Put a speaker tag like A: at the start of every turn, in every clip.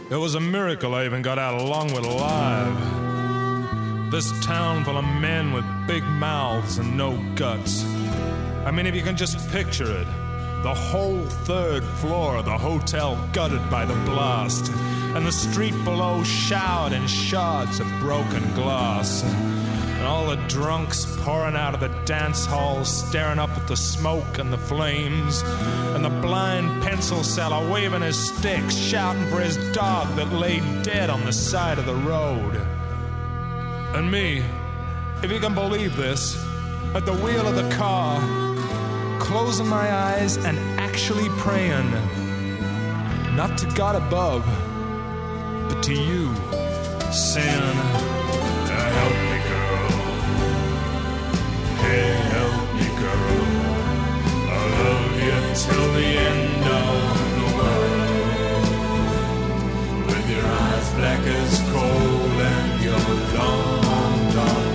A: It was a miracle I even got out of Longwood alive. This town full of men with big mouths and no guts. I mean, if you can just picture it. The whole third floor of the hotel gutted by the blast, and the street below showered in shards of broken glass. And all the drunks pouring out of the dance halls, staring up at the smoke and the flames, and the blind pencil seller waving his stick, shouting for his dog that lay dead on the side of the road. And me, if you can believe this, at the wheel of the car, closing my eyes and actually praying, not to God above, but to you, saying, help me, girl. Hey, help me, girl. I'll love you till the end of the world. With your eyes black as coal and your long dark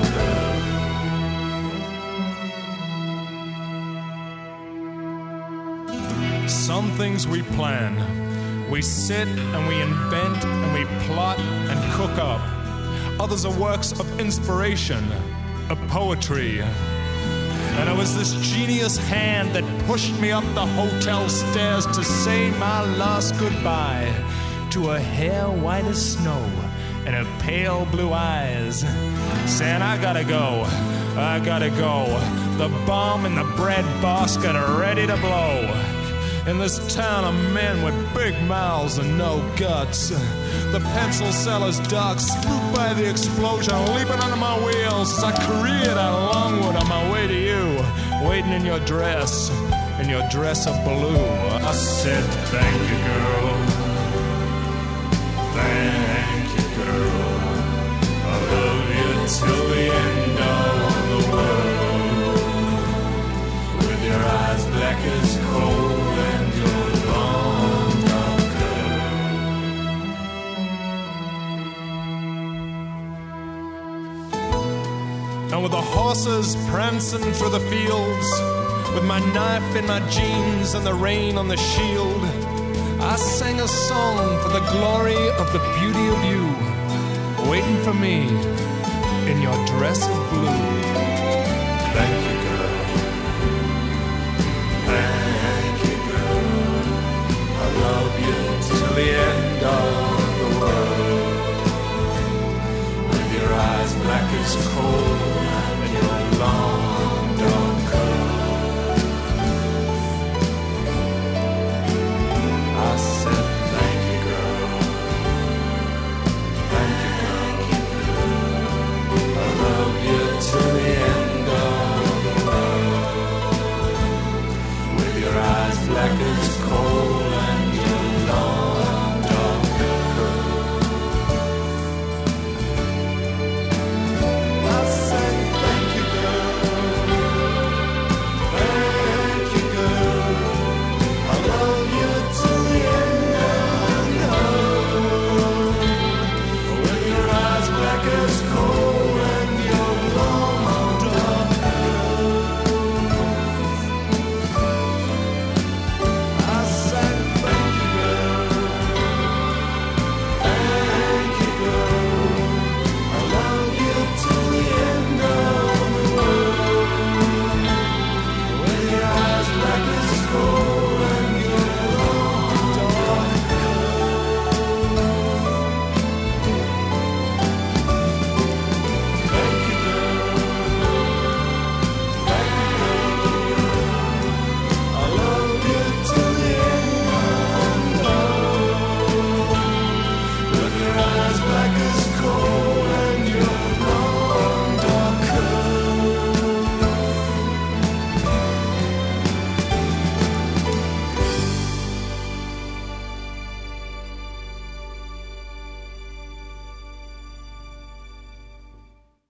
A: hair. Some things we plan. We sit and we invent and we plot and cook up. Others are works of inspiration, of poetry. And it was this genius hand that pushed me up the hotel stairs to say my last goodbye to her hair white as snow and her pale blue eyes, saying, I gotta go, I gotta go. The bomb in the bread basket are ready to blow. In this town of men with big mouths and no guts, the pencil seller's dog spooked by the explosion, leaping under my wheels as I careered out of Longwood on my way to you, waiting in your dress of blue. I said, thank you, girl. Thank you, girl. I'll love you till the end of the world. With your eyes black as coal. And with the horses prancing through the fields, with my knife in my jeans and the rain on the shield, I sang a song for the glory of the beauty of you, waiting for me in your dress of blue. Thank you, girl. Thank you, girl. I love you till the end of the world. With your eyes black as coal, long dark curl. I said, thank you, girl. Thank you, girl. I love you till the end of the world. With your eyes black as coal.